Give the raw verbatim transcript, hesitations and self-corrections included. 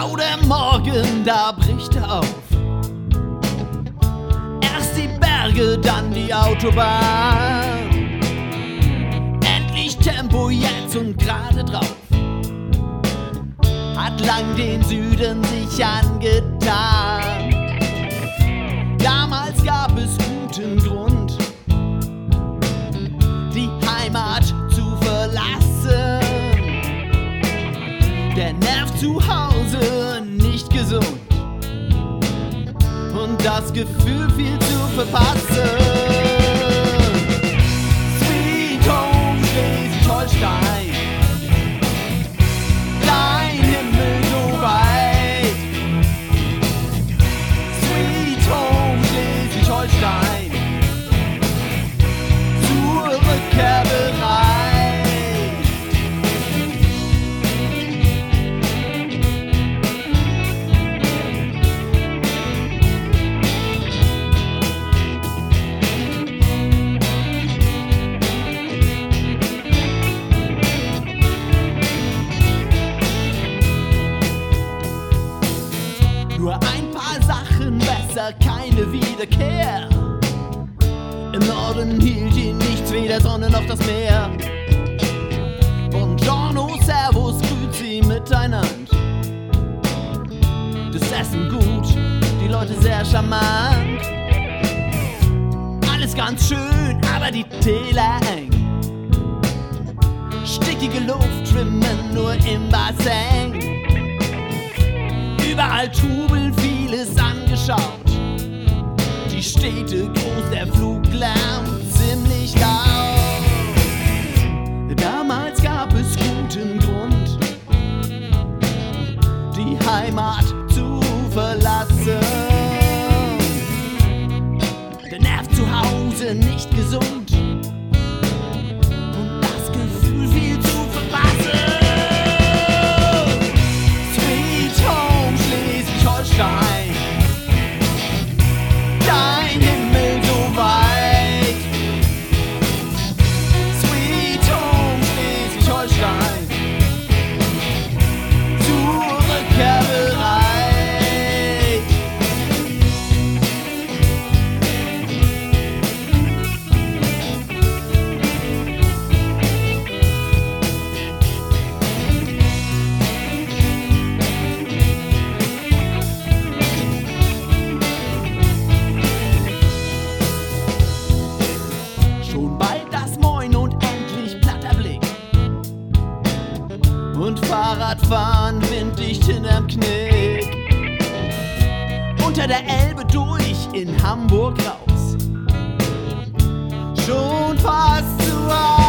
Grau der Morgen, da bricht er auf. Erst die Berge, dann die Autobahn. Endlich Tempo jetzt und gerade drauf. Hat lang den Süden sich angetan. Damals gab es guten Grund, die Heimat zu verlassen. Der Nerv zu Hause nicht gesund und das Gefühl viel zu verpassen. Sweet Home Schleswig-Holstein, dein Himmel so weit. Sweet Home Schleswig-Holstein, zur Rückkehr bereit. Nur ein paar Sachen besser, keine Wiederkehr. Im Norden hielt ihn nichts, weder Sonne noch das Meer. Buongiorno, Servus, grüezi miteinander. Das Essen gut, die Leute sehr charmant. Alles ganz schön, aber die Täler eng. Stickige Luft schwimmen nur im Bassin. Überall Trubel, vieles angeschaut. Die Städte groß, der Fluglärm ziemlich laut. Damals gab es guten Grund, die Heimat zu verlassen. Der Nerv zu Hause nicht gesund und das Gefühl viel zu verpassen. Dein Himmel so weit. Sweet Home Schleswig-Holstein, zur Rückkehr bereit. Und Fahrradfahren winddicht hinterm Knick. Unter der Elbe durch, in Hamburg raus. Schon fast zu Hause.